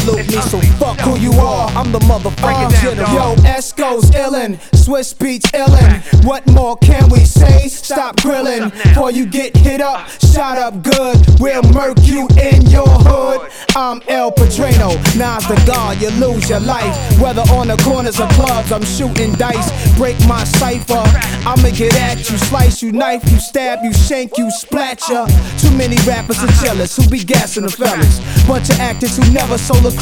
Salute me, so fuck who you are. I'm the motherfucking general. Yo, Esco's illin', Swiss Beats illin'. What more can we say? Stop grillin', before you get hit up, shot up good. We'll murk you in your hood. I'm El Padrino, Nas the God, you lose your life. Whether on the corners or clubs, I'm shooting dice. Break my cipher, I'ma get at you. Slice you, knife you, stab you, shank you, splat ya. Too many rappers are jealous who be gassing the fellas. Bunch of actors who never sold a